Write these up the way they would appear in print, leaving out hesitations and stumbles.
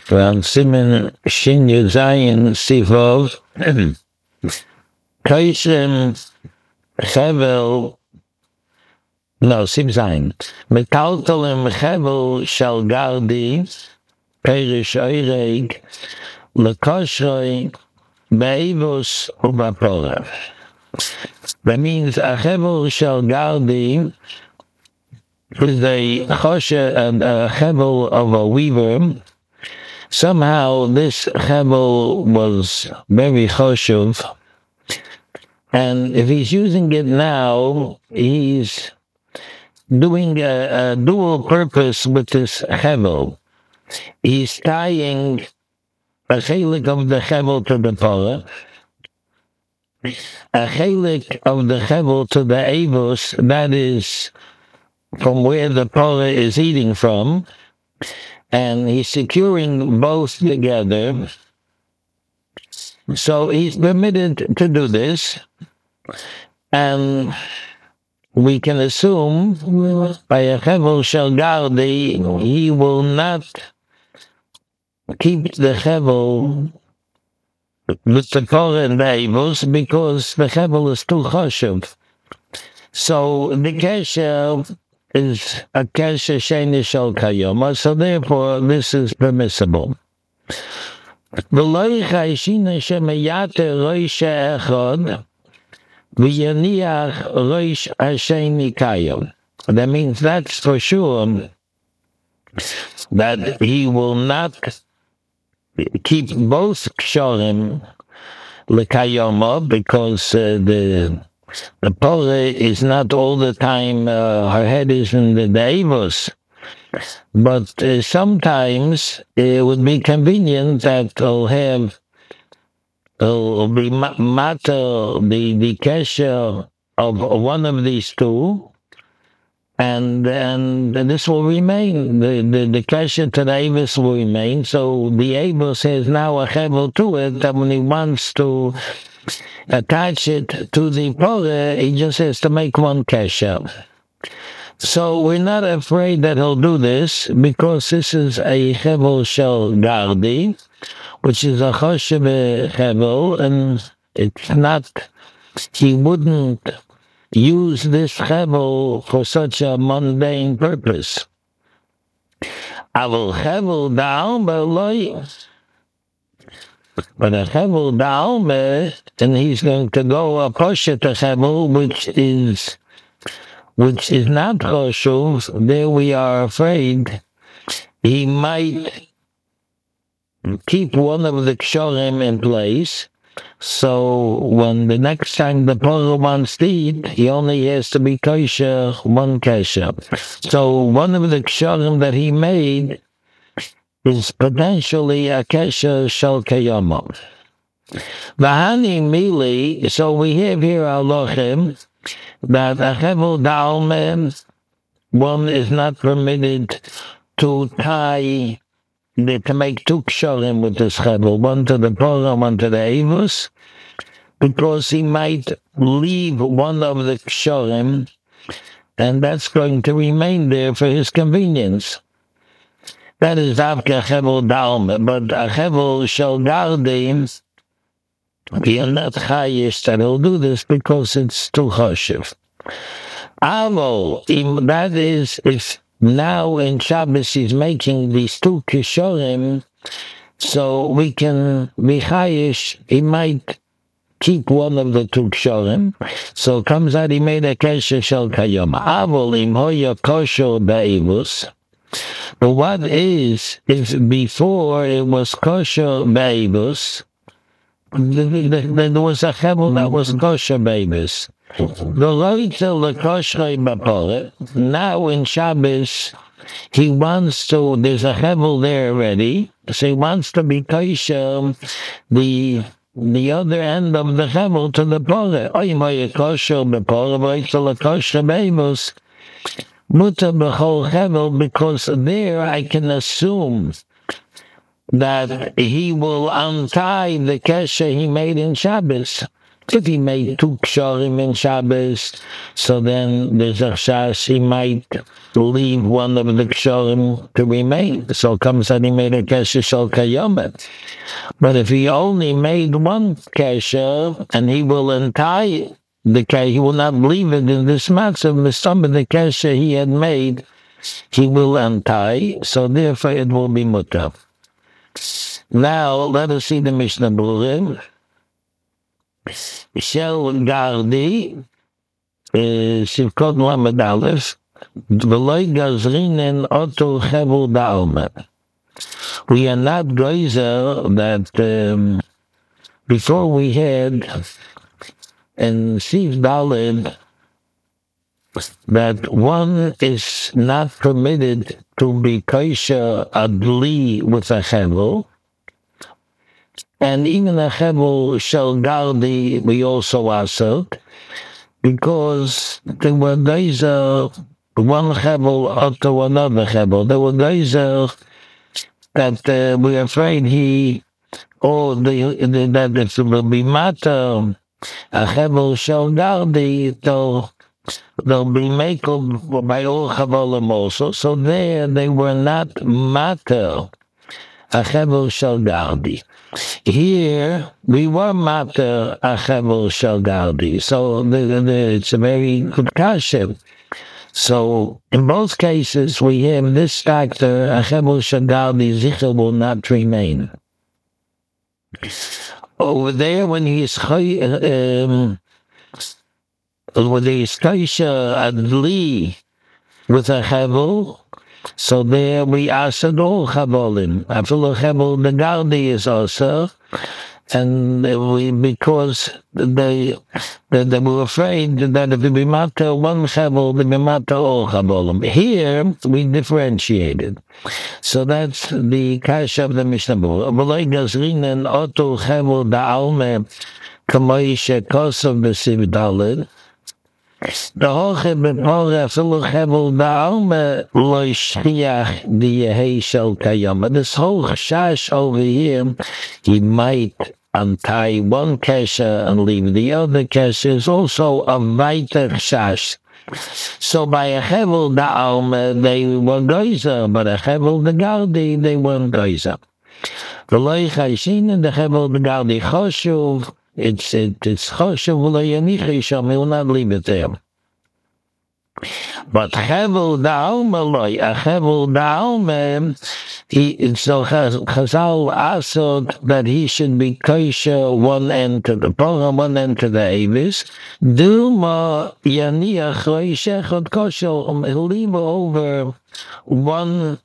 Ram Simen Shin Yuzayin Sivov Kaisem Chevel no Simzayin Metaltalim Chevel Shalgardi Perish Oireg Lekoshroi Beivos Ubaporev. That means a Chevel Shalgardi is a choshe and a chevel of a weaver. Somehow this chevel was very choshev, and if he's using it now, he's doing a dual purpose with this chevel. He's tying a chelik of the chevel to the Torah, a chelik of the chevel to the avos, that is from where the Torah is eating from, and he's securing both together. So he's permitted to do this, and we can assume by a chevel shalgardi, he will not keep the chevel with the Torah and the avos because the chevel is too choshev. So the kesher is a kesher sheni shel kayoma, so therefore this is permissible. V'lo yichayshina shemeyate roisha echad v'yaniach roish hasheni kayom. That means that's for sure that he will not keep both kshorim lekayoma because the Torah is not all the time, her head is in the avos. But sometimes it would be convenient that he'll be matter the kesher of one of these two, and this will remain. The kesher to the avos will remain. So the avos has now a chevel to it that when he wants to attach it to the Torah, he just has to make one kesher. So we're not afraid that he'll do this because this is a chevel shel gardi, which is a choshev chevel, and it's not. He wouldn't use this chevel for such a mundane purpose. Avol chevel down, but a chevel da'alme, and he's going to go a poshet chevel, which is not choshev. There we are afraid he might keep one of the kshorim in place. So when the next time the Torah wants to eat, he only has to be kosher one kesher. So one of the kshorim that he made is potentially a kesher shel kayama. V'hani mili, so we have here halachim that a chevel da'alme, one is not permitted to tie, to make two kshorim with this chevel, one to the Torah, one to the avos, because he might leave one of the kshorim, and that's going to remain there for his convenience. That is after chevel da'alme, but a chevel shel gardi, we are not chayish that he'll do this because it's too choshev. Avol, that is, if now in Shabbos he's making these two kishorim, so we can be chayish, he might keep one of the two kishorim, so comes out he made a kesher shel kayom. Avol im hoya kosher be'ivus. But what is, if before it was kosher be'ivus, there was a chevel that was kosher be'ivus. Now in Shabbos, he wants to, there's a chevel there already, so he wants to be kosher the other end of the chevel to the Torah. Mutter b'chol chevel, because there I can assume that he will untie the kesher he made in Shabbos. If he made two ksharim in Shabbos, so then there's a chashash he might leave one of the ksharim to remain. So it comes that he made a kesher shel kayomet. But if he only made one kesher and he will untie the kesher, he will not leave it in this matzah. Some of the kesher he had made, he will untie. So therefore it will be mutar. Now let us see the Mishnah Berurah. Shel Gardi, Sivkot Lamed Aleph, V'loi Gazrinen Oto Chevel Da'alma. We are not geyser that before we had in Siv Daled that one is not permitted to be kosher adli with a chevel. And even a chevel shel gardi, we also assert, because there were days one chevel to another chevel. There were days that we're afraid that if it will be matter, a chevel shel gardi, they'll be makel by all chevelim also. So there they were not matter, a chevel shel gardi. Here, we were matter a chevel shel gardi, so it's a very good kasha. So, in both cases, we have this factor, a chevel shel gardi, zichel will not remain. Over there, when he's kosher adli with a chevel, so there we asked all chavolim. Afilu chevel the gardi is also, and because they were afraid that if we matter one chevel, we matter all chavolim. Here we differentiated, so that's the kasha of the Mishnah Berurah. V'loi gazrinen oto chevel da'alme kamoi shekosov b'siv daled. The hoche bepore afilu chevel da'alme lo shchiach diyehei shel kayama. This whole chash over here, he might untie one kesher and leave the other kesher, is also a weiter chash. So by a chevel da'alme, they were geyser, but a chevel gardi, they weren't geyser. The loy chayshin and the chevel gardi choshuv, it's choshuv v'lo yanichi sham, he will not leave it there. But chevel da'alma loy, a chevel da'alma, so Chazal asked that he should be kosher one end to the Torah, one end to the Avis. Duma yaniach roishechot kosher, leave over one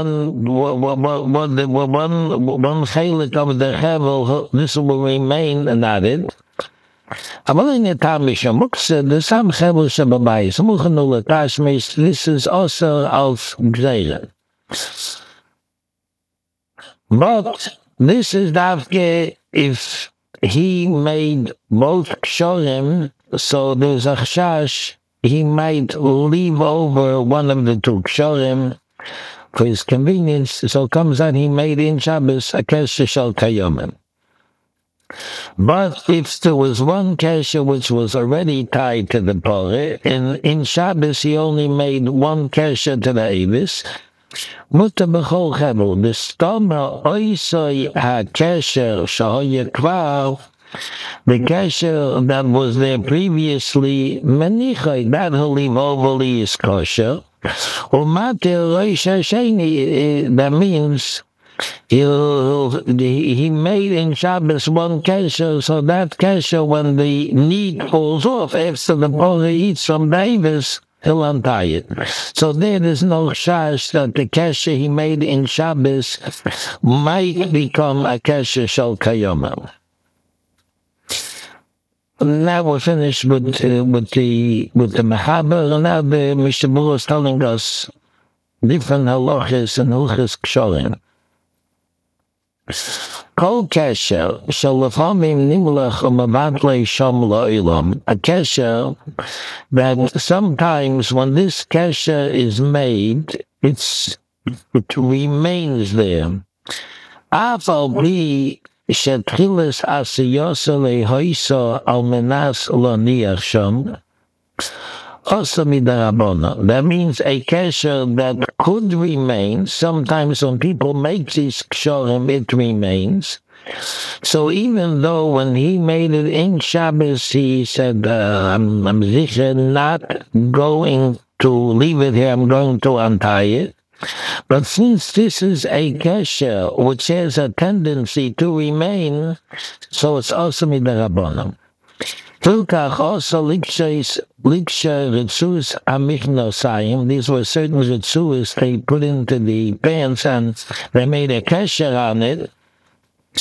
chelik of the chevel, this will remain added. Aber in der Tamische Mukse, the Sam Chevel Shabbai, Samuchanula Tashmish, this is also auf Gzeire. But this is Davke if he made both kshorim, so there's a chash, he might leave over one of the two kshorim for his convenience, so comes out he made in Shabbos a kesher shel kayomim. But if there was one kesher which was already tied to the Torah, in Shabbos he only made one kesher to the Avis, Mutter b'chol chevel, the stoma oisoi ha-kesher shahoye kvar, the kesher that was there previously, menichai, that he'll leave overly is kosher. Umater roisha sheni, that means he made in Shabbos one kesher, so that kesher, when the need falls off after the Torah eats from Davis, he'll untie it. So there is no chash that the kesher he made in Shabbos might become a kesher shel kayoma. Now we're finished with the Mechaber, and now the Mishnah Berurah is telling us different halachas and hilchos kshorim. Kol kesher shalafamim nimlach u'mabatlei sham la'olam. A kesher that sometimes when this kesher is made, it remains there. Afal bi שתחילס עשיוסו להויסו על מנס לא ניח שם, also midarabono. That means a kesher that could remain. Sometimes when people make these kshorim, it remains. So even though when he made it in Shabbos, he said, I'm sicher not going to leave it here, I'm going to untie it. But since this is a kesher which has a tendency to remain, so it's also midarabono. Tilkach also liksha ritzus amichnosayim. These were certain ritzus they put into the pants and they made a kesher on it. It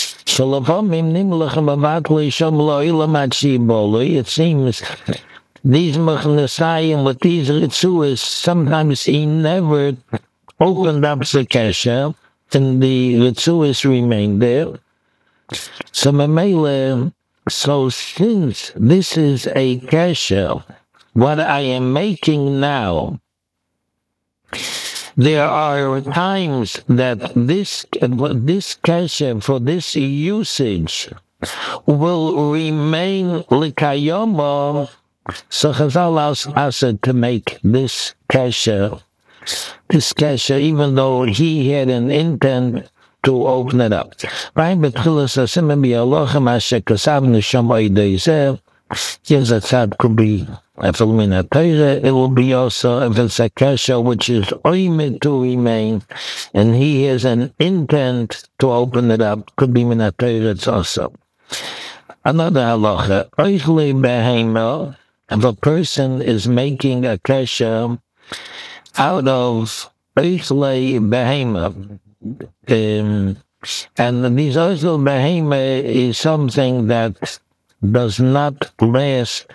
seems these machnosayim with these ritzus, sometimes he never opened up the kesher and the ritzus remained there. So Mamele, so since this is a kesher, what I am making now, there are times that this kesher for this usage will remain likayomo. So Chazal asked to make this kesher, even though he had an intent to open it up. Right? But yes, that could be it will be also if it's a kesher which is oimid to remain, and he has an intent to open it up, could be minatayre, it's also. Another halacha, oichle behema, if a person is making a kesher out of oichle behema, and these oichle behema is something that does not last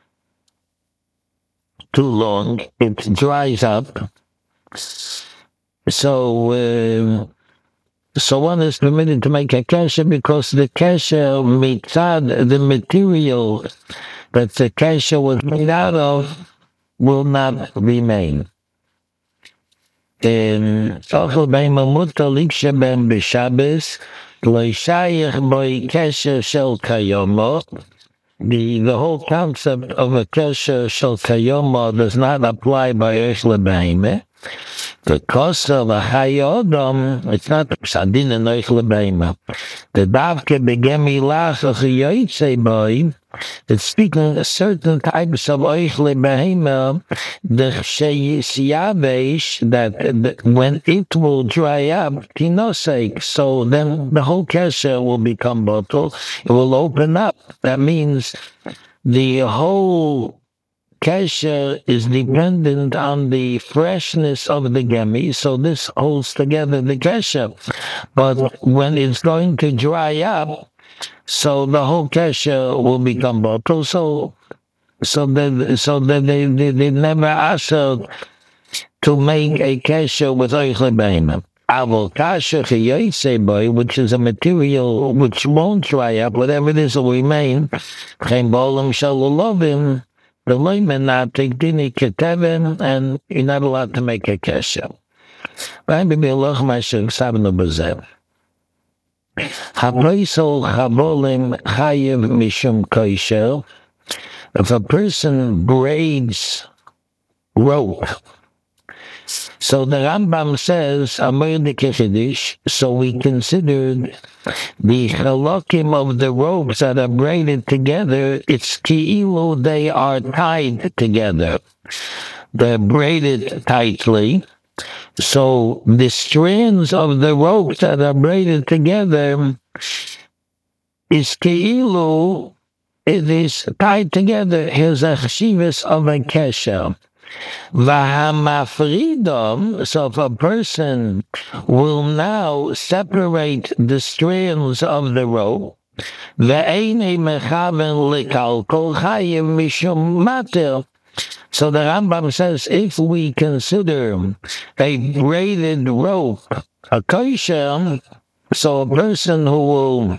too long. It dries up. So one is permitted to make a kesher because the kesher mitzad, the material that the kesher was made out of, will not remain. Ochel beima mutter liksha ben b'Shabbos lo shayich boi kesher shel kayomo. The whole concept of a kesher shel kayomo does not apply by Oichle Behema. The cost of a hayodom, it's not sadin and Oichle Behema. The davke begemi lach of the yoytze boy, it's speaking of certain types of Oichle Behema, the sheyisyavesh, that when it will dry up, tinosek, so then the whole kesher will become bottle, it will open up. That means the whole kesher is dependent on the freshness of the gemi, so this holds together the kesher. But when it's going to dry up, so the whole kesher will become bottle. So that they never asked to make a kesher with Oichle Behema. Avol kasher chiyotze boy, which is a material which won't dry up, whatever it is will remain. Chen bolam shalolovim, the layman not take dini keteven, and you're not allowed to make a kesher. Right? Bibi Allah Mashiach Sabno Bazel. Hapoisol habolim chayev mishum koisher. If a person braids rope, so the Rambam says, Amar de Kechidish, so we considered the halakim of the ropes that are braided together, it's ki'ilu, they are tied together. They're braided tightly. So the strands of the ropes that are braided together is ki'ilu, it is tied together. Here's a chshivas of a kesher. Vahamafridom, so if a person will now separate the strands of the rope, ve'einei mechaven likalkol chayev mishum mater. So the Rambam says, if we consider a braided rope a kosher, so a person who will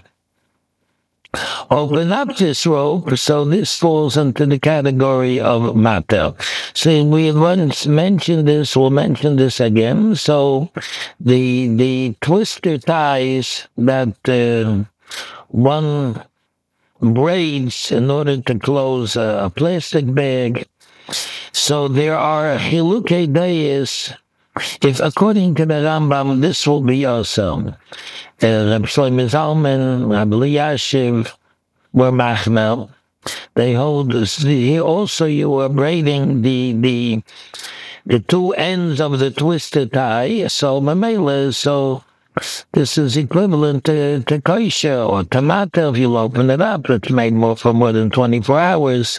open up this rope, so this falls into the category of matter. So we once mentioned this, we'll mention this again. So the twister ties that one braids in order to close a plastic bag. So there are Chilukei Deis. If according to the Rambam, this will be also Reb Shlomo Zalman, Reb Elyashiv were machmel. They hold here also. You were braiding the two ends of the twisted tie. So mamela. So this is equivalent to kosher or tomato. If you open it up, it's made for more than 24 hours.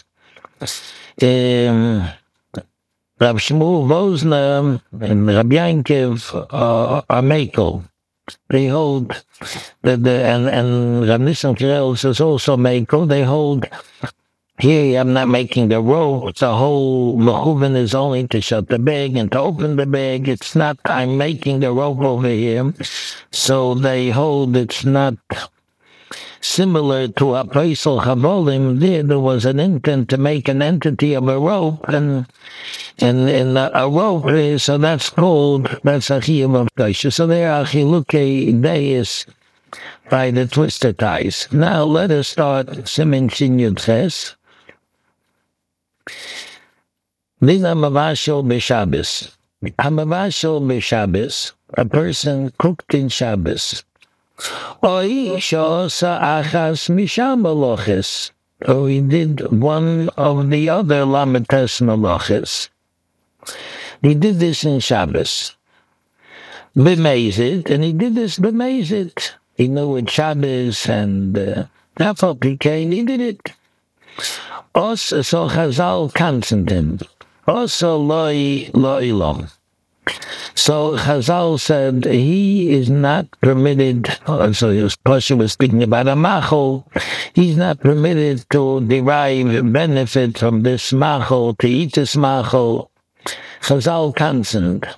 Rav Shmuel Vosner and Rabbi Yankiv are makel. They hold that and Rav Nissan Kirel is also makel. They hold here. I'm not making the rope. The whole mechuven is only to shut the bag and to open the bag. It's not. I'm making the rope over here. So they hold it's not similar to a Paisel Chavolim. There was an intent to make an entity of a rope and a rope. So that's a chiyuv of kosher. So there are chilukei deis by the twisted ties. Now let us start Siman Shin Yud Ches. Dina mavashel b'Shabbos. Hamavashel b'Shabbos. A person cooked in Shabbos. Oy shosa achas misham maloches. Or he did one of the other lamites maloches. He did this in Shabbos. B'mezid, and he did this b'mezid. He knew it Shabbos, and Rafal Pikain, he did it. Also, so Chazal cancelled him. Also, loy lom. So Chazal said he is not permitted, so his Pasha was speaking about a machol, he's not permitted to derive benefit from this machol, to eat this machol. Chazal cancelled.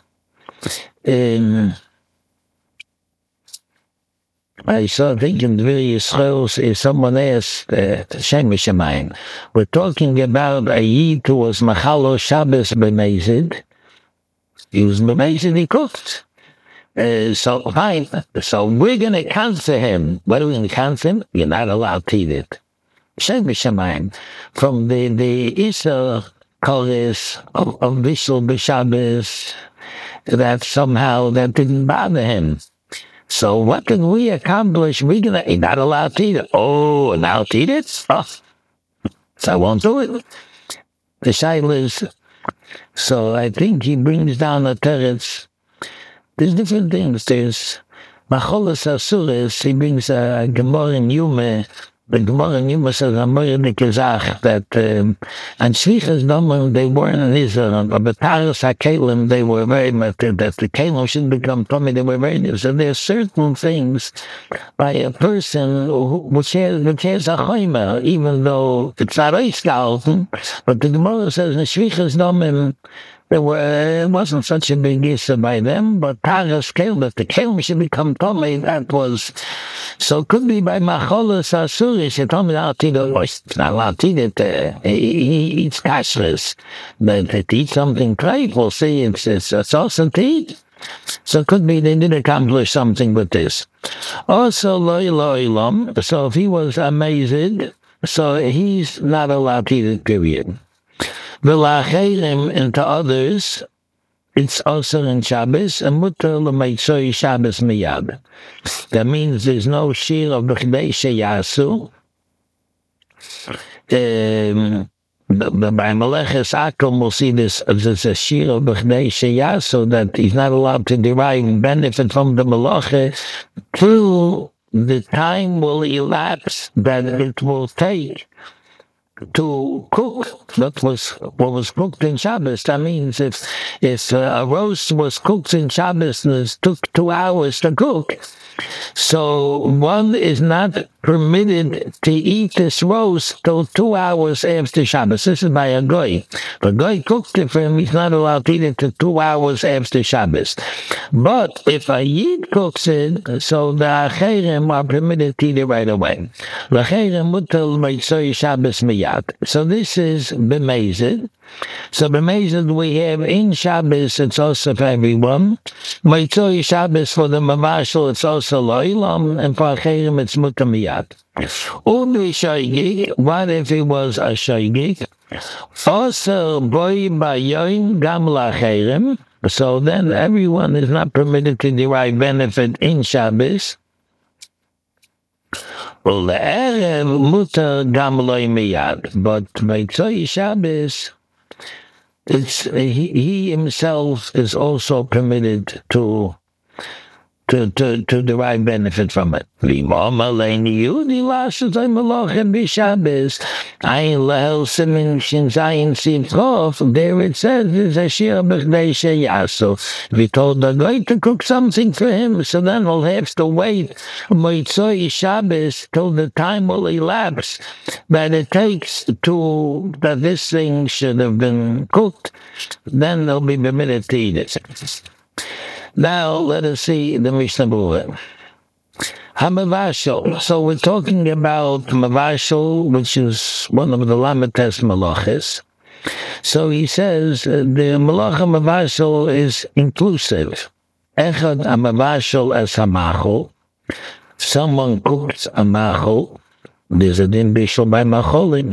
I saw thinking the various schools is someone asked Shemesh Shamayim. We're talking about a Yid who was Machalo Shabbos b'mezid. He was b'mezid, he cooked. So fine. So we're going to cancel him. What are we going to cancel him? You're not allowed to eat it. Shemesh Shamayim. From the Issa Koris of Bishul b'Shabbos, that somehow that didn't bother him. So what can we accomplish? You're not allowed to eat it. Oh, allowed to eat it? Oh. So I won't do it. The shaila is, so I think he brings down the teretz. There's different things. There's Macholas Asuris, he brings a Gemara in Yume. The Gemara in Yume says, Amoyed Gezach, that and Shvichas Domer, they weren't in Israel, but Taras HaKelim, they were very much, that the Kelim shouldn't become Tommy, they were very, so there are certain things by a person which has a choimer, even though it's not Eisgalten, but the Gemara says, in Shvichas Domer, it wasn't such a big issue by them, but Taras Kelim, that the Kelim should become Tommy, that was, so it could be by Macholas Asuris, he told me not to eat it, it's not allowed to eat it, he eats kashrus, but to eat something treif, we'll see, it's also to eat. So it could be they did accomplish something with this. Also, loy, so if he was amazed, so he's not allowed to eat it, period. V'lacherim, and to others, it's also in Shabbos, and mutter l'meitzoi Shabbos miyad. That means there's no shir of b'chdei sheyasu. By Meleches Akum, we'll see this as a shir of b'chdei sheyasu, that he's not allowed to derive benefit from the melacha till the time will elapse that it will take to cook what was cooked in Shabbos. That means if a roast was cooked in Shabbos and it took 2 hours to cook, so one is not permitted to eat this roast till 2 hours after Shabbos. This is by a goy. The goy cooked it for him, he's not allowed to eat it till 2 hours after Shabbos. But if a yid cooks it, so the acherim are permitted to eat it right away. L'acherim mutal meitzoi Shabbos miyad. So this is b'mezid. So b'meizid we have in Shabbos, it's also for everyone. Motzei Shabbos for the Mavashal, it's also lo'ilam, and for Acherim, it's mutar miyad. Umi shoygig, what if it was a shoygig? Also, boy bayoim gam lacherim. So then everyone is not permitted to derive benefit in Shabbos. Well, the Erev mutar gam loy miyad. But Motzei Shabbos, he himself is also permitted to derive benefit from it. There it says, we told the guy to cook something for him, so then we'll have to wait Motzei Shabbos till the time will elapse that it takes that this thing should have been cooked, then they'll be permitted to eat it. Now, let us see the Mishnah Berurah. HaMavashal. So we're talking about Mavashal, which is one of the Lamites Malachis. So he says the Malacha Mavashal is inclusive. Echad HaMavashal as HaMachol. Someone cooks a Machol. There's a din bishul by Macholim.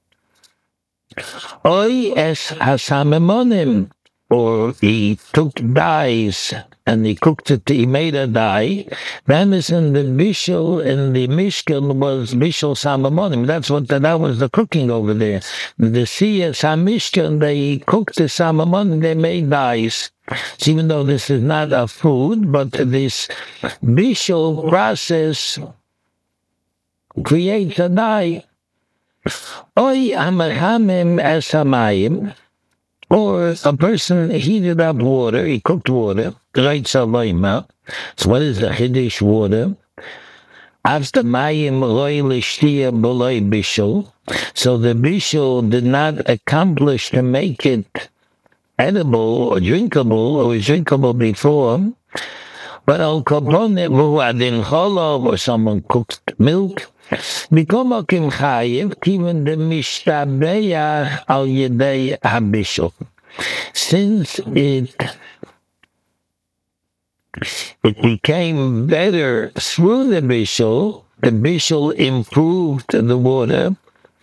Oy es HaSamemonim. Or he took dyes and he cooked it, he made a dye. Then is in the bishul, in the mishkan was bishul samamonim. That was the cooking over there. The siyas hamishkan, they cooked the samamonim, they made dyes. So even though this is not a food, but this bishul process creates a dye. Oy amarhamim es hamayim. Or a person heated up water, he cooked water, right salayma. So what is the Hiddish water? After mayim loy lishtia b'loy bishul. So the bishul did not accomplish to make it edible or drinkable, or was drinkable before. But al kaponet v'hu adin cholov, or someone cooked milk. Bikomokim chayiv, even the mishtabeya al yedei habishul. Since it became better through the bishul improved the water.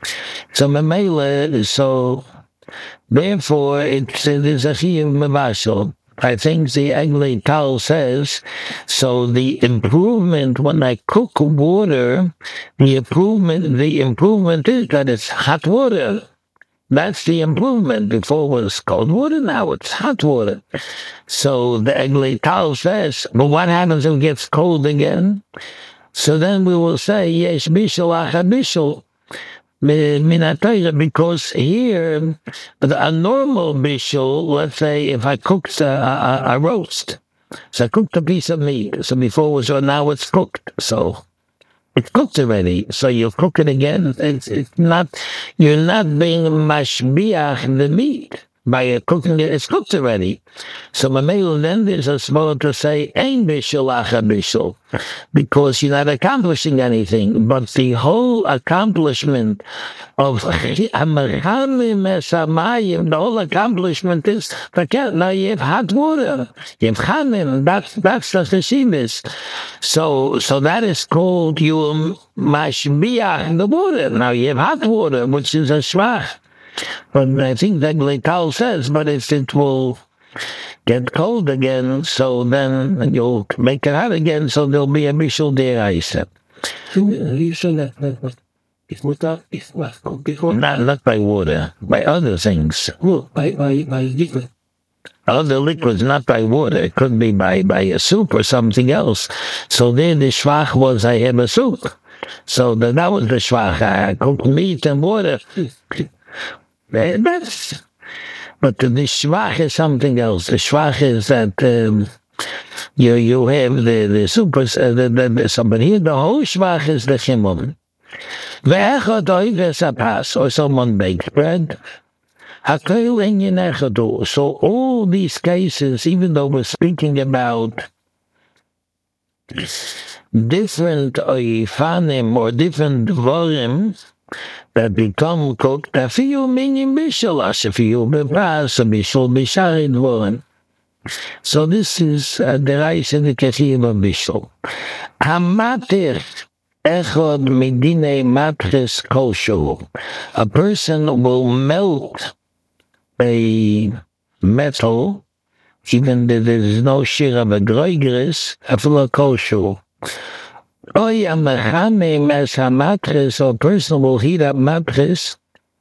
So therefore it is a chiyuv mavashal. I think the Eglei Tal says, so the improvement when I cook water, the improvement is that it's hot water. That's the improvement. Before it was cold water, now it's hot water. So the Eglei Tal says, but what happens if it gets cold again? So then we will say, yes, bishul acha bishul. Because here, a normal bishul, let's say if I cooked a roast, so I cooked a piece of meat, so before it was, so now it's cooked, so it's cooked already, so you cook it again, it's not, you're not being mashbiach the meat. By cooking it, it's cooked already. So Mamelu then there's a small to say, Ein bishul acha bishul, because you're not accomplishing anything. But the whole accomplishment of the whole accomplishment is, now you have hot water. You have chanim, that's the cheshivas. So that is called you mashbiach the water. Now you have hot water, which is a shvach. But I think that Leital says, but if it will get cold again, so then you'll make it hot again, so there'll be a bishul deraisa. Not by water, by other things. By liquid. Other liquids, not by water. It could be by a soup or something else. So there the shvach was, I have a soup. So that was the shvach. I cooked meat and water. But the shvach is something else. The shvach is that you have the super, but here the whole shvach is the chimum. Or someone bakes bread. So all these cases, even though we're speaking about different oifanim or different dvorim, that become cooked, afiyu minim bishul, afiyu bepras, bishul bishari dvorim. So this is the rice in the kefir of bishul. Hamatir echod midine matres koshu. A person will melt a metal, even though there is no shir of a groigris, after koshu. Oy amachane mes hamatres, or person will heat up matres,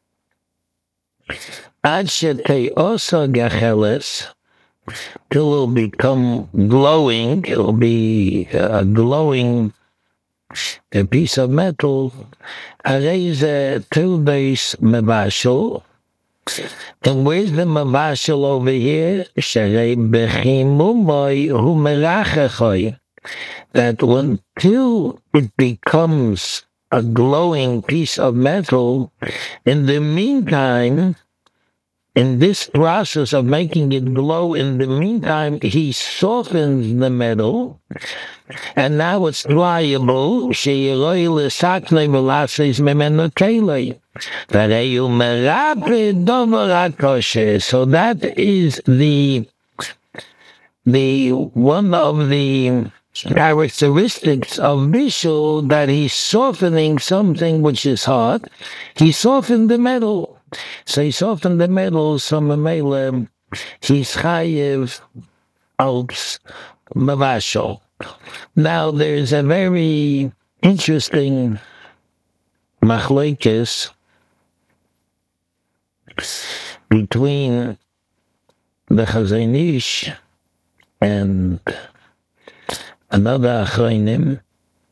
ad shete osa gacheles, till it will become glowing. It will be a glowing a piece of metal. Areze 2 days mevashel. And where's the mevashel over here? Sharei bechimumoy hu merachechoy. That until it becomes a glowing piece of metal, in the meantime, in this process of making it glow, in the meantime, he softens the metal, and now it's pliable. So that is the one of the characteristics of bishul, that he's softening something which is hard. He softened the metal. So he softened the metal, so Mamela, he's chayev als mavashal. Now there's a very interesting machlokes between the Chazon Ish and another achronim,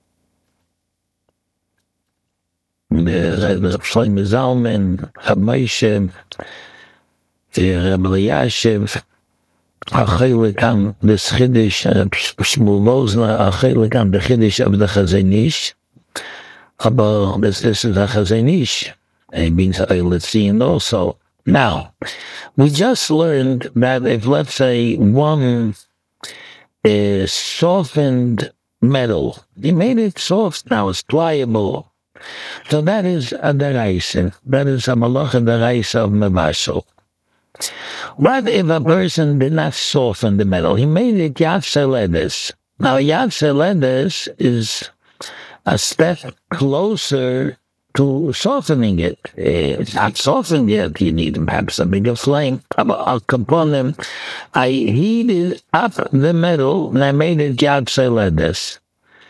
the Shlomo Zalman, Moshe, Rabbi Elyashiv, Achelik on the Chiddush, Shmuel Mosner, Achelik on the Chiddush of the Chazon Ish. But this is the Chazon Ish. It means let's see, and also. Now, we just learned that if, let's say, one is softened metal, he made it soft, now it's pliable. So that is a deraisa. That is a malacha deraisa of mevashel. What if a person did not soften the metal? He made it yad seledes. Now yad seledes is a step closer to softening it. It's not softened yet. You need perhaps a bigger flame. I'll component. I heated up the metal and I made it yad seledes.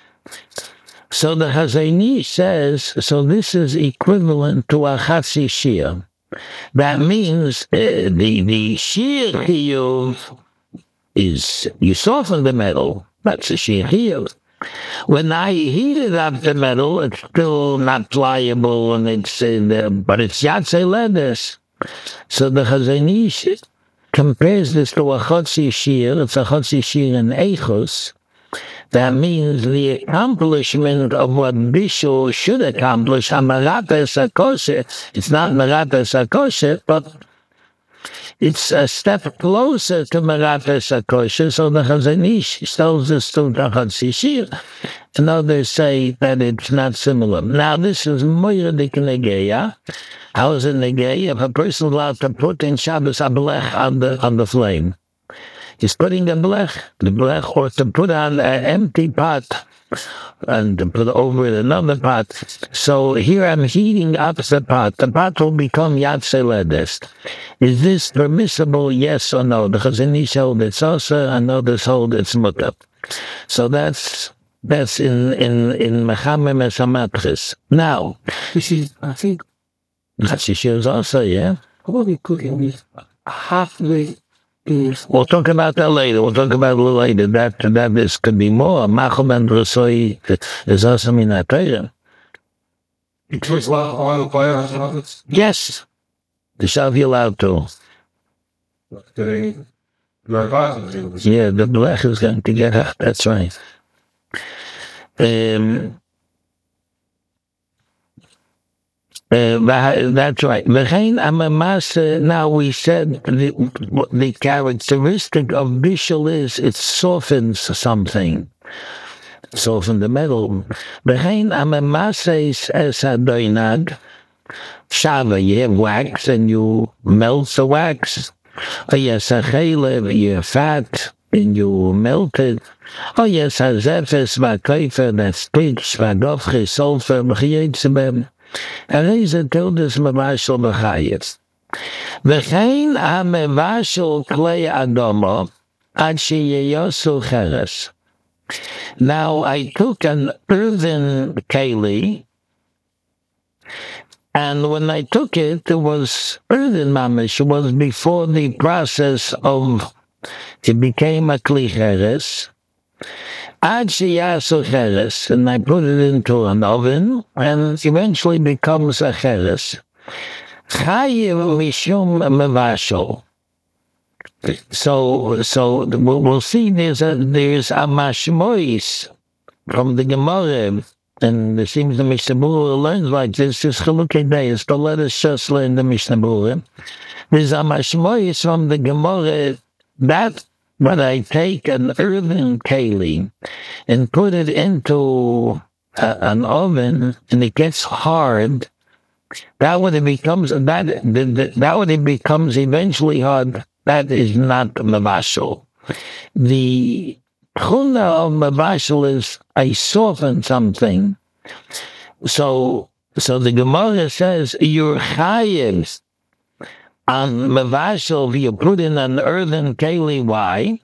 So the Chazon Ish says, so this is equivalent to a chatzi shir. That means the shir chiyuv is, you soften the metal. That's a shir chiyuv. When I heated up the metal, it's still not pliable, and it's but it's yatzei ledes. So the Chazon Ish compares this to a chatzi shir. It's a chatzi shir in eichos. That means the accomplishment of what bishul should accomplish. Hamaratas hakosher. It's not maratas hakosher, but it's a step closer to maratas hakosher. So the Chazon Ish tells us to the chatzi shir, and others say that it's not similar. Now this is moiridik negeya. How is it negeya? If a person is allowed to put in Shabbos ablech on the flame, he's putting the blech, or to put on an empty pot and to put over it another pot. So here I'm heating up the pot. The pot will become yad seledes. Is this permissible? Yes or no? The Chazon Ish hold it's also, and others hold it's mutter. So that's in Mechamem Esamatris. Now, I think, that's issues also, yeah. probably cooking is halfway. We'll talk about that later. That this could be more. Machom and Rasoi is also in that prayer. It was oil fire. Yes. The shall be allowed to. Yeah, Yeah, the blech is going to get out. That's right. That's right. Now we said the characteristic of bishul is it softens something. So from the middle, behind Amamases es Adoinag, Shava, you have wax and you melt the wax. Oh yes, Achele, you fat and you melt it. Oh yes, Azefes Vakaifer, that's pitch, Vagofre, sulfur, Mchiyetzebem. Areza Tildes Mavashal Bachayet. Vechein Amevashal Klei Adomo, Ad Sheyeyosu Cheres. Now I took an earthen keli, and when I took it, it was earthen mamish. It was before the process of it became a kli cheres. Ad sheyasu cheres, and I put it into an oven, and eventually becomes a cheres. Chayiv mishum mevashol. So we'll see. There's a mashmois from the Gemara, and it seems the Mishnah Berurah learns like this. Is Chalukei Deis. But let us just learn the Mishnah Berurah. There's a mashmois from the Gemara that when I take an earthen keli and put it into an oven and it gets hard, that when it becomes eventually hard. That is not mavashal. The chuna of mavashal is I soften something. So the Gemara says you're chayiv on mavashal if you put in an earthen keli. Why?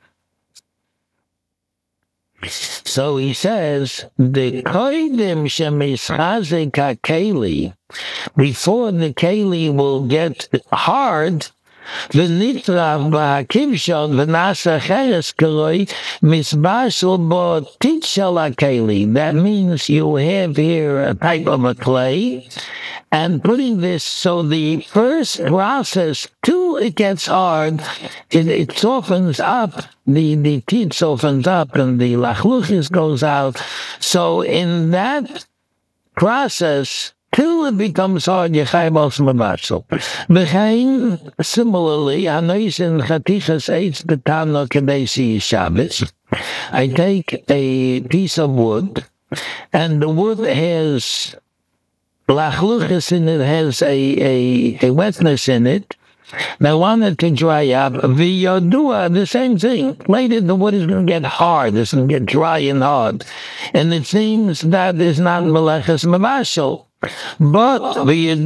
So he says the koidim shemischazik hakeli, before the keli will get hard. V'nitrav b'hakivshon v'nasa cheres karoi misbashel bo titshel hakeli. That means you have here a type of a clay, and putting this, so the first process till it gets hard, it softens up, the teeth softens up, and the lachluchis goes out. So in that process, till it becomes hard, Yechayim also mavashal. Bechain, similarly, Anois in Chatichas Eitz Betano Kadesi Shabbos. I take a piece of wood, and the wood has lachluchis in it, has a wetness in it. And I want it to dry up. V'yodua, the same thing. Later, the wood is going to get hard. It's going to get dry and hard. And it seems that is not meleches mavashal. But the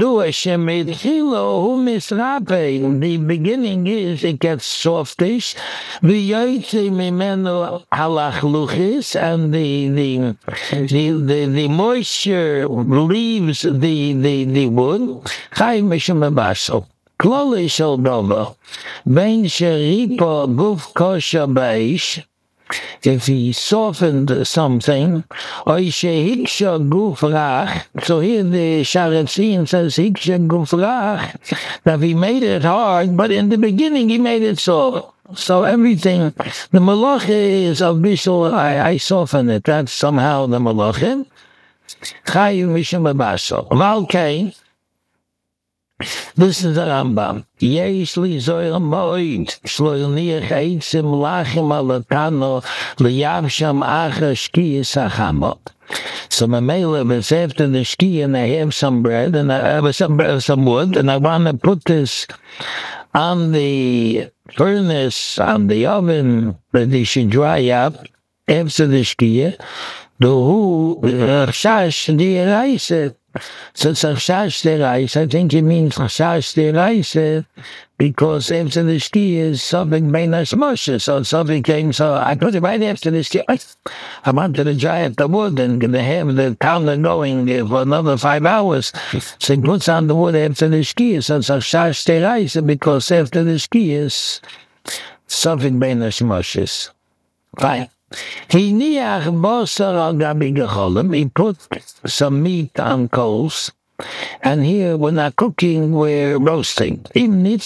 beginning is it gets softish, and the moisture leaves the wood. Kloli shel dover, ben sheripo guf kosher beish. If he softened something, or shehiksha guf rach. So here the Sharetzin says hiksha guf rach, that he made it hard, but in the beginning he made it soft. So everything, the malacha is of bishul, I soften it. That's somehow the malacha. Chayiv mishum abaso. Valkei. This is the Rambam. Yesh li zoyr moed, shloil niach eitzim lachim alatano liyavsham acha shkiyas achamot. So my mailer was after the ski, and I have some bread, and I have some wood, and I want to put this on the furnace, on the oven, that they should dry up after the ski. The who shash the so it's Chasash Derais. I think it means Chasash Derais because after the ski is something Beinas Moshe. So something came, so I put it right after the ski. I wanted to dry up the wood and to have the counter going for another 5 hours. So he puts on the wood after the ski. So it's Chasash Derais because after the ski is something Beinas Moshe. Fine. He put some meat on coals, and here we're not cooking, we're roasting. He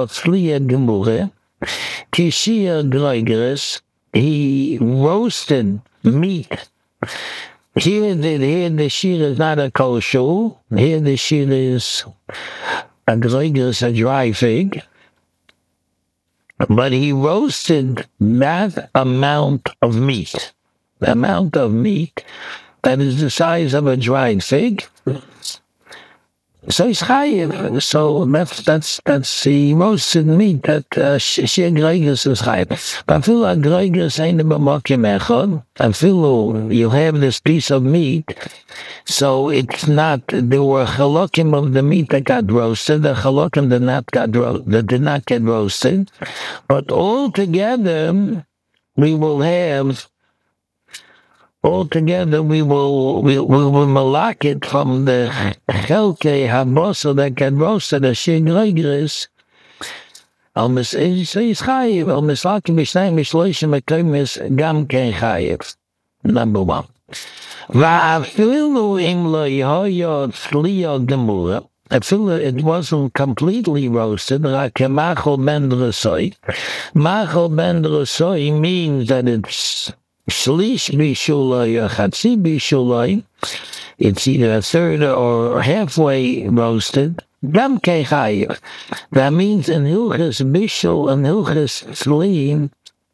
roasted meat. Here the shear is not a kosher. Here the shear is a dry fig. But he roasted that amount of meat. amount of meat that is the size of a dried fig, so he's chayiv. So that's the roasted meat that shir greigus is chayiv. But feel like greigus ain't about mokim echad. And feel you have this piece of meat, so it's not. There were halakim of the meat that got roasted. The halakim that did not get roasted. But altogether, we will have. Altogether, we will malak it from the chelke habosa that get roasted as shigregris. Al mischayev al mislakim mishnayim mishloishim mekomis gam ken chayev. Number one. Va'afilu im lo yoyot shliya gemura. It wasn't completely roasted. Machol ben drasoi. Machol ben drasoi means that it's shlish bishulai or chatzi bishulai. It's either a third or halfway roasted. Gam kechayev. That means in hilchas bishul and hilchas shlim,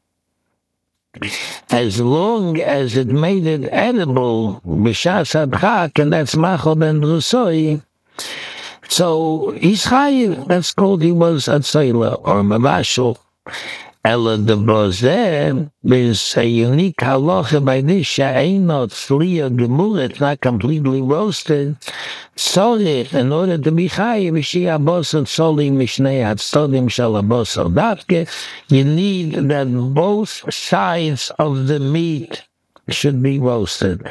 as long as it made it edible b'shas hadchak, and that's machol ben drasoi. So he's chayiv. That's called he was atzayla or mavashul. Ella de Bozeh, there's a unique halacha by this, she'einot fliya gemur, it's not completely roasted. Sorich, in order to be chayiv, shia bosel soli mishnei hatzodim shel habosel dafke, you need that both sides of the meat should be roasted.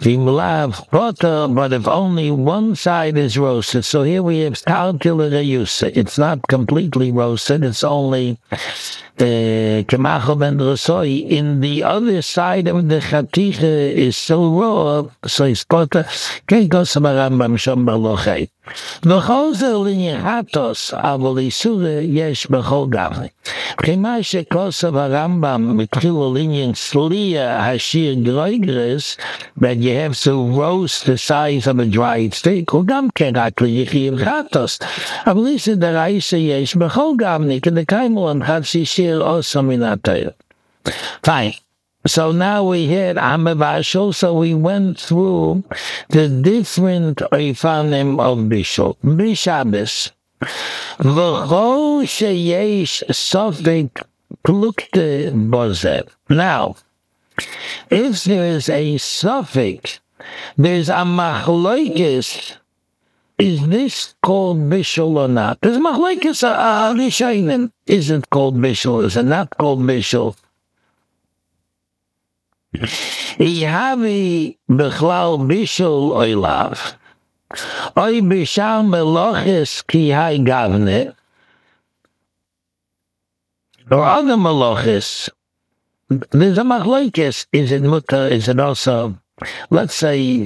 But if only one side is roasted, so here we have calculated use. It's not completely roasted, it's only kemachol ben drasoi. In the other side of the chaticha is so raw, so it's potter. Kegos Rambam shom balochei. V'chol ze linyan hatos, avol isure yesh b'chol gavni. Chima shekosav Rambam mitchil linyan sliya hashir groigres, that you have to roast the size of a dried steak. Ugam kerakli yichiyim chatos. Avol isure deraisa yesh b'chol gavni. Kedekaimol and chatzi shir also minatayr. Fine. So now we had Amavashal, so we went through the different Oifanim of Bishul. Bishabis. V'chol sheyesh sofik plukte bozeh. Now, if there is a suffix, there's a machloikis. Is this called Bishul or not? There's machloikis rishonim. Is it called Bishul? Is it not called Bishul? Ihavi bechlal bishul oilav, oy bishal meloches ki hai gavne, or other meloches. There's a machlokes. Is it mutter? Is it also? Let's say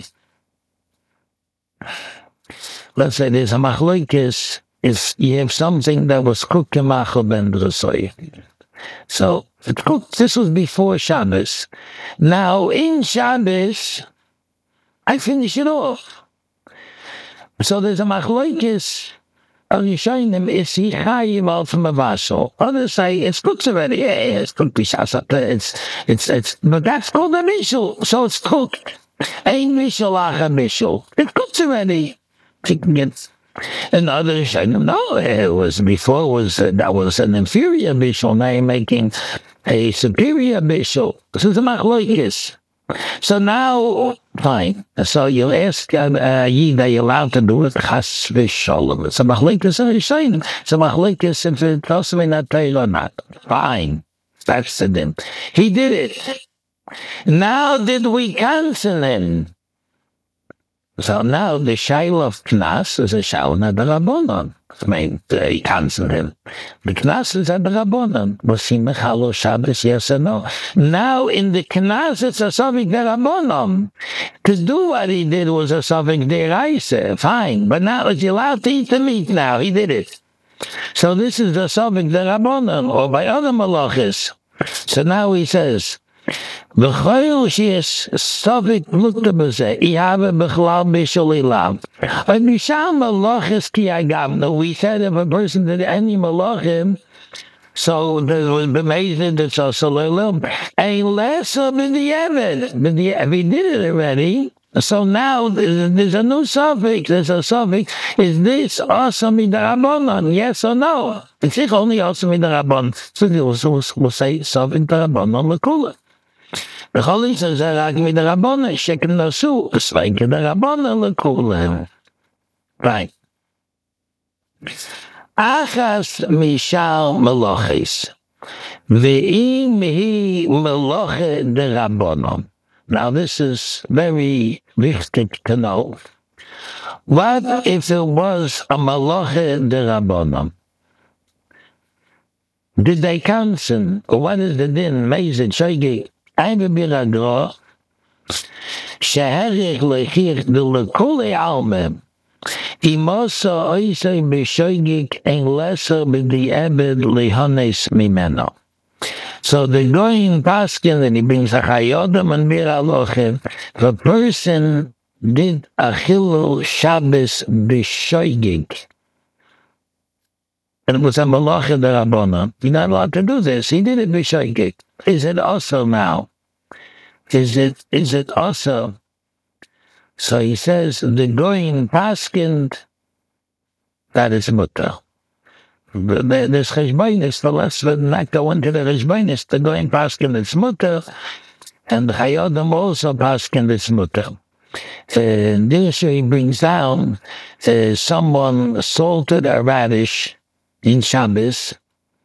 there's a machlokes. If you have something that was cooked kemachol ben drasoi. So this was before Shabbos. Now in Shabbos, I finish it off. So there's a machlokes. Rishonim is he chayiv al from a vassal. Others say it's cooked already. Yeah, it's cooked. It's. But that's called a mishul. So it's cooked. Ein mishul acha mishul. It's cooked already. You can get. And others say, no, it was before that was an inferior bishul. Now you're making a superior bishul. This is a machlokes. So now, fine. So you ask Yid, are you allowed to do it? Chas v'sholem. It's a machlokes rishonim. It's a machlokes if it's also in a Torah or not. Fine. That's the din. He did it. Now did we cancel him? So now the shail of Knas is a shail na derabonon. I mean, he canceled him. The Knas is a derabonon. Was he mechalo Shabbos, yes or no? Now in the Knas it's a sovik derabonon. To do what he did was a sovik deraisa. Fine. But now is he allowed to eat the meat now? He did it. So this is the sovik derabonon, or by other malachis. So now he says, the chayil she's sovik plukta b'zeh, ihave b'chlal b'shul ilav. But mishal malachis ki agavna, we said if a person did any malachim, So there was b'mezid, it's also l'olam. A lesser b'di'evet. If he did it already, so now there's a new suffix. There's a suffix. Is this also midarabonon? Yes or no? It's only also midarabon. So we'll say suffix darabonon l'kula. The Holy says that midarabonon shekin nasu. It's like darabonon l'kula. Right. Achas mishal melochis. Ve'im hi meloche derabonon. Now this is very wichtig to know. What if it was a meloche derabonon? Did they cancel? What is the din? Mezid shoigi. Eine biradro. Sheherich lechir de lekule alme. Imosa oisei b'shoigik en lesser b'di'ebed lihones mimeno. So the going paskin, and he brings a chayodam and bir alochim. The person did a chilul Shabbos b'shoigik. And it was a malacha derabona. You're not allowed to do this. He did it b'shoigik. Is it also now? Is it also? So he says, the going paskind, that is mutter. There's cheshbainis, the less than not go into the cheshbainis, the going paskind is mutter, and the chayodim also paskind is mutter. This he brings down, someone salted a radish in Shabbos,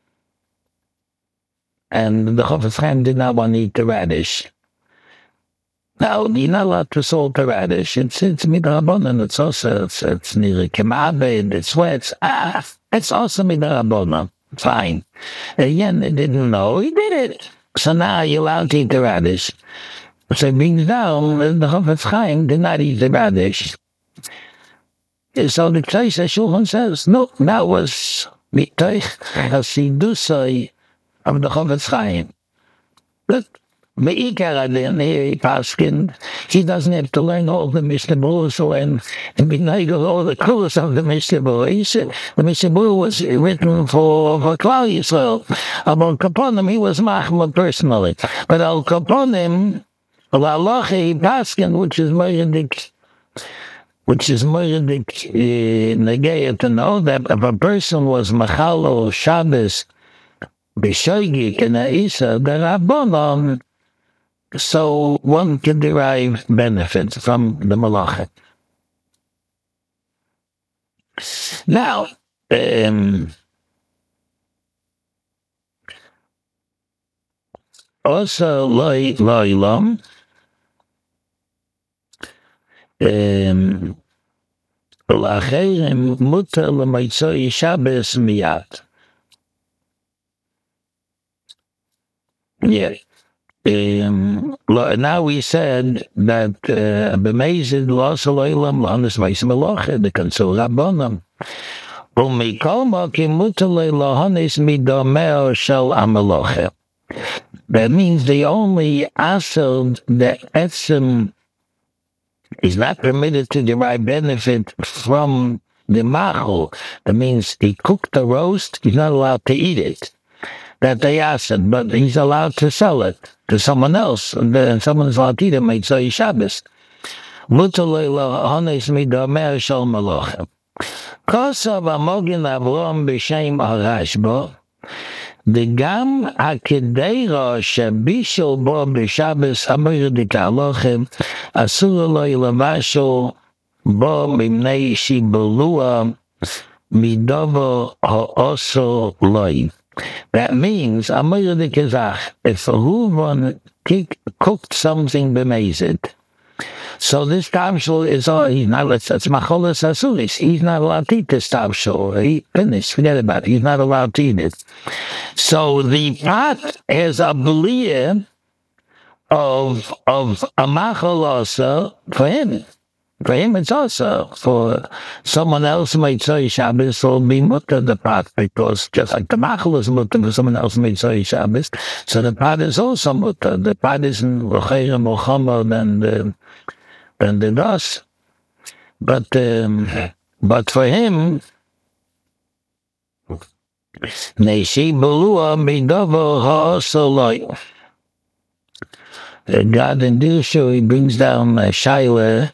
and the Chofetz Chaim did not want to eat the radish. Now, you're not allowed to salt the radish. It's midrabanan. It's also, it's near kemabe, it's sweats. It's also midrabanan. Fine. Again, they didn't know. He did it. So now you're allowed to eat the radish. So it brings down, the Chofetz Chaim did not eat the radish. So the Kreis Shulchan says, no, that was mitoich hasidusai of the Chofetz Chaim. Look. He doesn't have to learn all the Mishnah and be nigel all the clues of the Mishnah. He said the Mishnah was written for Klal Yisrael. About Kaponim, he was Mahmoud personally. But Al Kaponim, Lalachi Paskin, which is Moedik Negea to know that if a person was Machalo Shabbos, B'Shoigik and Isa, the Rabbanon, so one can derive benefits from the malacha. Now, also lo'ilam, l'acheirim mutar l'maitzoi Shabbos miyat. Yeah. Now we said that b'mezid lo'as lo'ilam lo'anis ma'isem aloche the kansul rabbanam. U'mikol mokim mutar lo'hanis midomeo shel amaloche. That means the only asel that etzem is not permitted to derive benefit from the machol. That means he cooked the roast, he's not allowed to eat it. That they asked it, but he's allowed to sell it to someone else, and then someone's allowed to eat it, might say Shabbos. Mutalei lahanes midamer shel malochem. Kosav amogin Avram b'shem Arashba, the gam hakedera shebishel bo b'Shabbos amir dikalochem asur loy lavashel bo b'mnei shibulua midovo ha'oso loy. That means, if a Huvan cooked something b'mezid, so this tabshul is he's not, it's macholas asuris. He's not allowed to eat this tabshul. He finished, forget about it. He's not allowed to eat it. So the pot has a bliyah of a macholasa for him. For him, it's also. For someone else might say Shabbos will be mutter the pot, because just like the machal is mutter, for someone else might say Shabbos, so the pot is also mutter. The pot isn't rocheira mochama than the das. But for him, Neshi Bulua Midavo Ha'asoloi. God in Dirshu, he brings down a Shaila.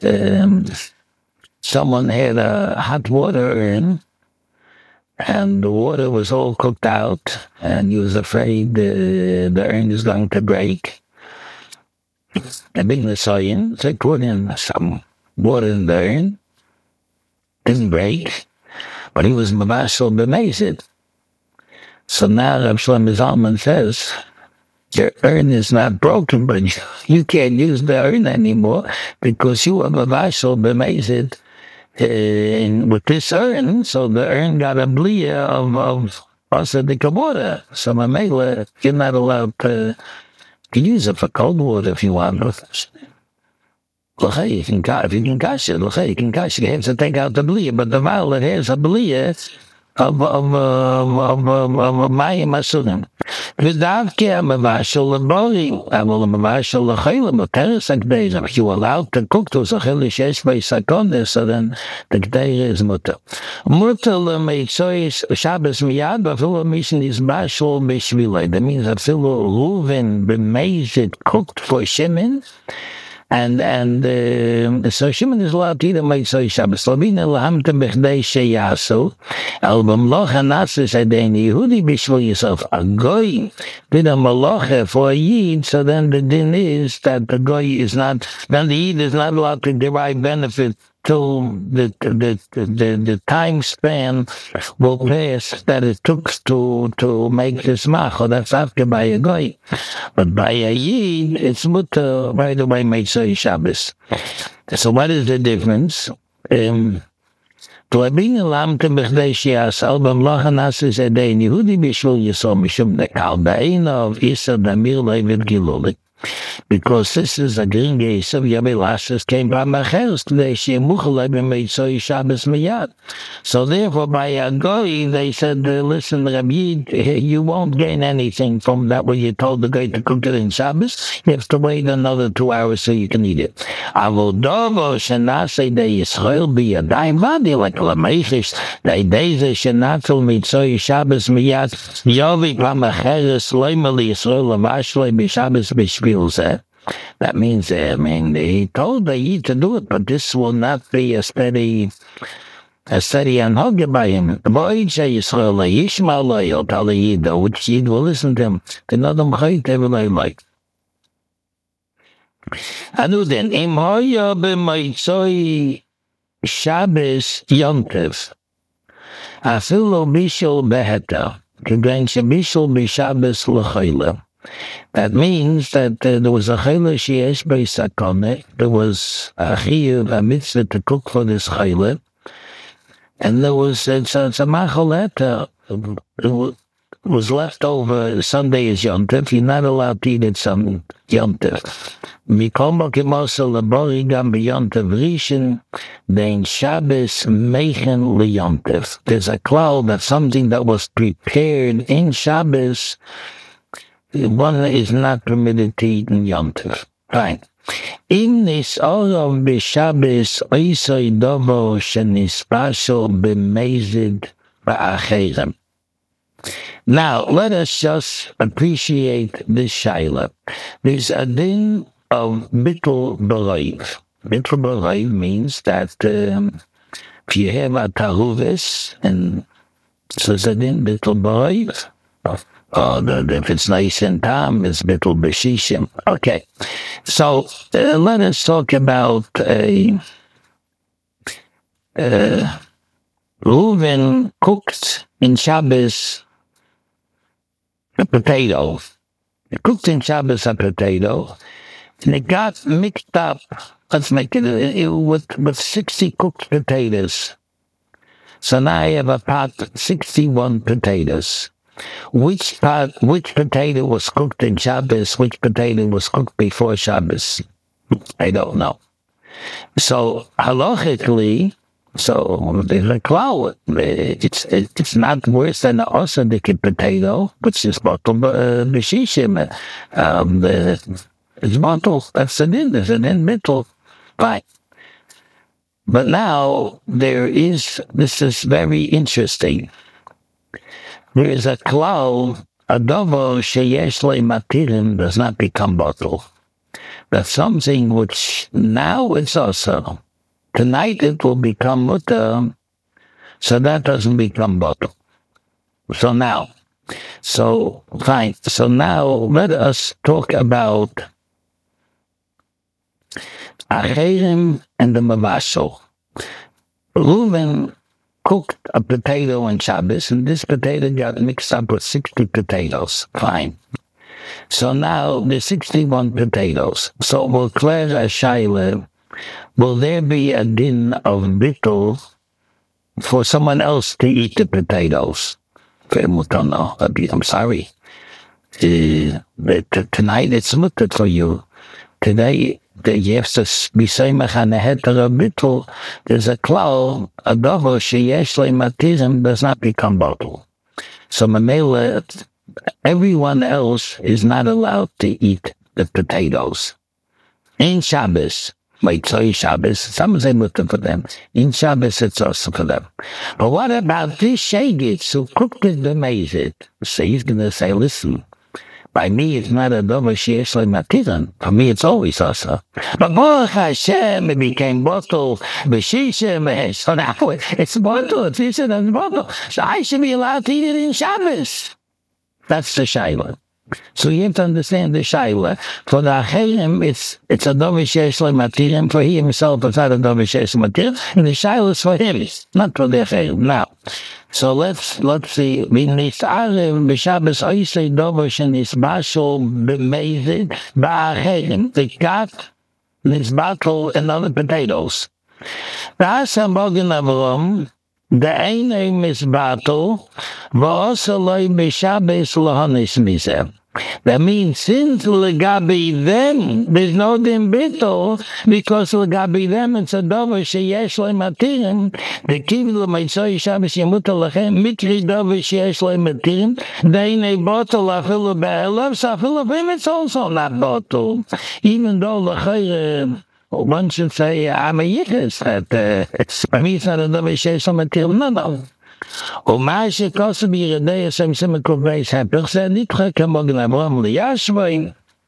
Someone had a hot water in, and the water was all cooked out, and he was afraid the urn is going to break. And being the Sayin, they put in some water in the urn, didn't break, but he was Mavashal B'mezid. So now Rav Shlomo Zalman says, your urn is not broken, but you can't use the urn anymore because you are Mavashal B'mezid with this urn, so the urn got a blia of acidic water. So Mamela, you're not allowed to use it for cold water if you want. You can kash it. You can kash it. You have to take out the blia, but the violet has a blia of mayim asurim. V'davke amavashal lebori, aval amavashal lechelim, teres hakdeir. If you're allowed to cook those acheli shesh beisakonis, so then the kdeir is mutter. Mutter lemeitzois Shabbos miyad, v'afilu mishin is bashal b'shvilei. That means afilu Reuven b'mezid cooked for Shimon. And so Shimon is allowed to eat a Meitzoi Shabbos. Lavina lahamta b'chdei sheyasu. Al b'mlocha nasis adeni Yehudi b'shvil yourself. A goy did a malocha for a yid, so then the din is that the goy is not, then the yid is not allowed to derive benefit till the time span will pass that it took to make this macho. That's after by a goy. But by a yid, it's mutter right away Meitzoi Shabbos. So what is the difference? Tlabin lamte b'chdei she'asal b'mlocha nasis edei Yehudi b'shvil yisol mishum nekal ba'einav isa damir levid gilulik. Because this is a green case of Yabe Lashes came by Macheres today, she Muchaleb made so Shabbos Miyad. So therefore, by a goy, they said, listen, Rabbi, you won't gain anything from that when you told the guy to cook it in Shabbos. You have to wait another 2 hours so you can eat it. Avodovo Shanase de Yisrael be a dime body like Lamechish, they days Shanatul Mitzoy Shabbos Miyad, Yovi Pamacheres, Lemali Yisrael Lavashle be Shabbos Bishvil. That means, he told the Yid to do it, but this will not be a steady anhogya by him. The boy Yisrael Yishmael loyal tell the Yid, which Yid will listen to him. The Nadam Chayt everybody like. Anu then, im hoya b'maitzoi Shabbos Yontev, afilu bishul beheta, k'gain shebishul b'Shabbos l'chayla. That means that there was a chayla sheyesh beisakone, there was a chiyuv, a mitzvah to cook for this chayla, and there was it's a macholeta. It was left over. Sunday is Yontif. You're not allowed to eat it some Yontif. Mikol kimosa labori gam b'Yontif rishon dein Shabbos meichen liyontif. There's a cloud that something that was prepared in Shabbos, one is not permitted to eat in Yontif. Right. In this Orav b'Shabbos oisoi dovo shenispashol b'mezid ba'acherem. Now, let us just appreciate this shaila. There's a din of bittul b'roiv. Bittul b'roiv means that if you have a taruvis, and so it's a din bittul b'roiv, if it's nice and tam, it's bittul b'shishim. Okay, so let us talk about Reuven cooked in Shabbos a potato. He cooked in Shabbos a potato, and it got mixed up. Let's make it with 60 cooked potatoes. So now I have a pot, 61 potatoes. Which potato was cooked in Shabbos? Which potato was cooked before Shabbos? I don't know. So halachically, there's a cloud. It's not worse than an acidic potato, which is bottled b'shishim. It's bottled. That's an in. There's an in middle. Fine. But now this is very interesting. There is a klal, a dovo sheyesh le matirim does not become bottle. That's something which now it's also. Tonight it will become mutter, so that doesn't become bottle. So fine. So now let us talk about Acherim and the Mavashal. Reuben cooked a potato on Shabbos, and this potato got mixed up with 60 potatoes. Fine. So now there's 61 potatoes. So we'll clear a shaila. Will there be a din of bittul for someone else to eat the potatoes? I'm sorry. Tonight it's mutter for you. Today you have to be seimach on the heter of bittul. There's a klal, a dovo sheyesh le'matirim does not become bottle. So mamela, everyone else is not allowed to eat the potatoes. In Shabbos, like Tzoy Shabbos, some say mutter for them. In Shabbos, it's also for them. But what about this shegitz who cooked it b'mezid? So he's going to say, listen, by me, it's not a dover sheyesh le'matirim. For me, it's always also. But Baruch Hashem, it became bottle, b'shishim, so now it's bottle, it's easier than bottle. So I should be allowed to eat it in Shabbos. That's the shaila. So you have to understand the shaila. For the Acherim, it's a dover sheyesh le'matirim. For he himself, it's not a dover sheyesh le'matirim. And the shaila is for him, not for the Acherim. Now, so let's see. V'nis'arev b'Shabbos oisei dover shenisbashol b'mezid ba'acherim. The cat nisbatel and other potatoes. V'asa mogen Avram, the eine misbatel, v'osa loy b'Shabbos lohanis mizeh. That means since legabi them, there's no din bittul, because legabi them it's a dover sheyesh le'matirim. The kivul meitzoi Shabbos yemutar lachem mitri dover sheyesh le'matirim. They ne bottle afilu be'elav, so afilu him it's also not bottle. Even though lechayre, one should say I'm a yichus that by me it's not a dover sheyesh le'matirim. No. ומה שכוסו בירדי השם סמכו בייס הפרסה נדחה כמוגן אברהם לישבוין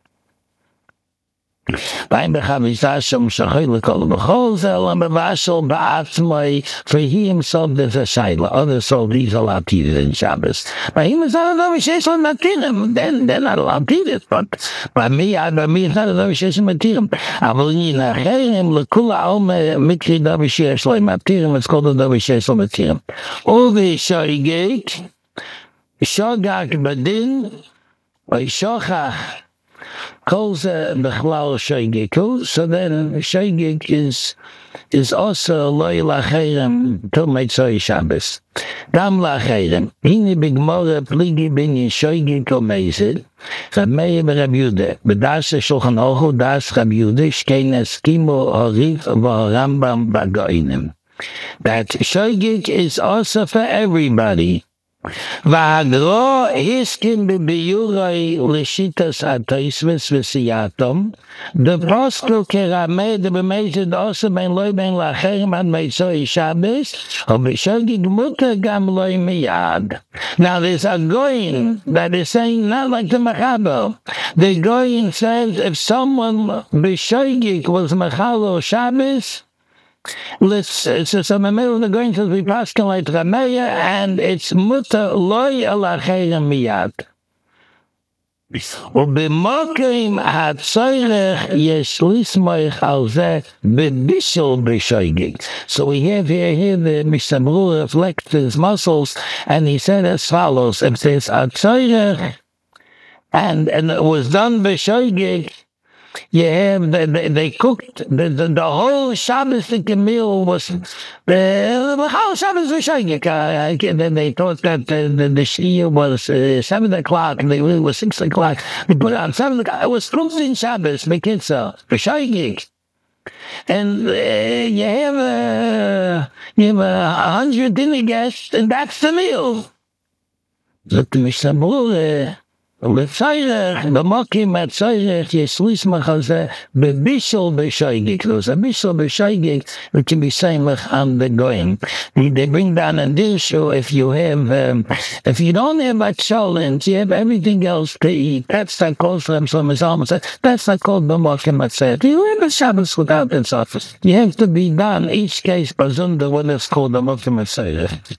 Beim Bechavizasham Shachil Kol B'Chozel and B'Vashal Ba'atzmai, for he himself there's a Shaila. Others sold these allowed to eat it in Shabbos. But he was not a Dovashesh Matirim. Then they're not allowed to eat it. But by me it's not a Dovashesh Matirim. Avalin Acherim L'Kula Alme Mikri Dovashesh Matirim. It's called a Dovashesh Matirim. Uvi Shoigek Shogak Badin Shochach calls Bechlal Shoigek. So then Shoigek is also Loi Lacherem till Meitzoi Shabbos. Dam Lacherem. Hine Bigmora Pligi Binyin Shoigek o Meizid. Rab Meir Rab Yude. Bedas Shulchan Aruch Das Rab Yude. Shkein Eskimo Harif V'Rambam Bagoinim. That Shoigek is also for everybody. והגרו הסכים בביורי לשיטס התויסבס וסייאטום, דפוסקו כרמי דבמייסד עושה בין לוי בין לאחרים עד מייצוי שבס, ובשוגג מותר גם לוי מיד. Now there's a goyin that is saying not like the Mechabo. The goyin says if someone b'shogig was Mechalo Shabbos, so we're going to be paskin like Rameya, and it's muta loy alacherim miyad. ובמוקרים הצורך יש לסמוך על זה בבישול בשוגג. So we have here the Mishnah reflects his muscles, and he said as follows: if there's a tzorech, and it was done b'shogeg, yeah, they cooked the whole Shabbos meal was the whole Shabbos was shogeg. Then they thought that the Shia was 7 o'clock, and it was 6 o'clock. They put it on 7 o'clock. It was cooked in Shabbos, Mekitza, shogeg. And you have 100 dinner guests, and that's the meal. Look, the Mishnah לצייר, במוקים הצורך יש לסמך על זה בבישל בשייגig. There's a bishel b'shaygig which can be samech on the going. They bring down a dish, so if you don't have a challenge, you have everything else to eat. That's not called from some that's not called b'mokim atzeret. You have a Shabbos without this office. You have to be done each case bazunder when it's called b'mokim atzeret.